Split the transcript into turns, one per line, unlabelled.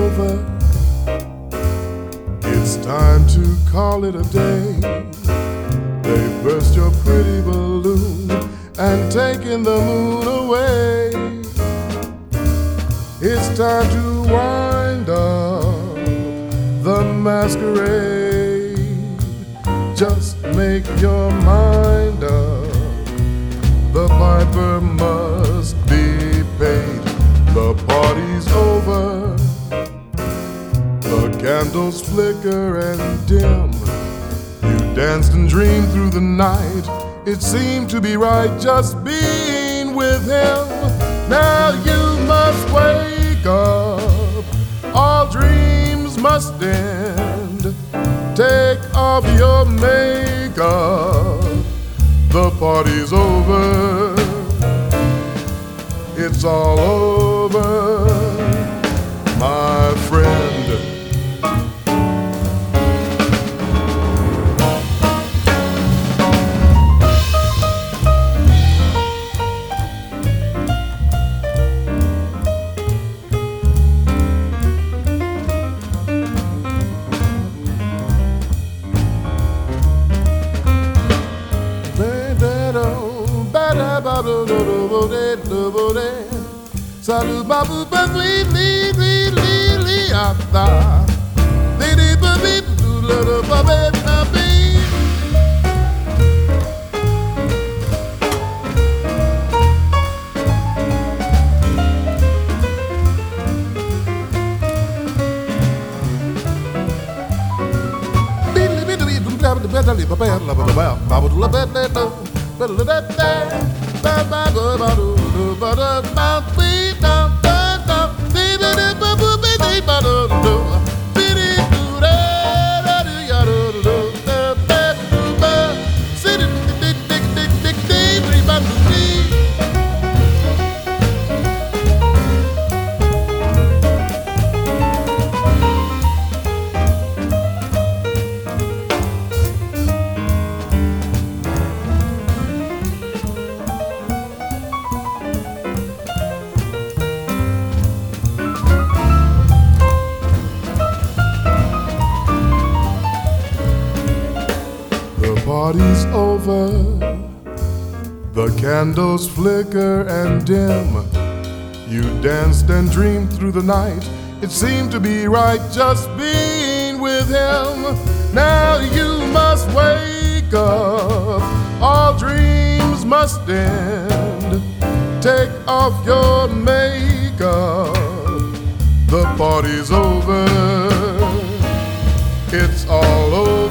over. It's time to call it a day. They burst your pretty balloon and taken the moon away. It's time to wind up the masquerade. Just make your mind up. The piper must be paid. The party's over. The candles flicker and dim. You danced and dreamed through the night. It seemed to be right just being with him. Now you must wake up. All dreams must end. Take off your makeup. The party's over. It's all over, my friend. Salut babu babu li li li li ata. Li li babu babu babu babu. The party's over. The candles flicker and dim. You danced and dreamed through the night. It seemed to be right just being with him. Now you must wake up. All dreams must end. Take off your makeup. The party's over. It's all over.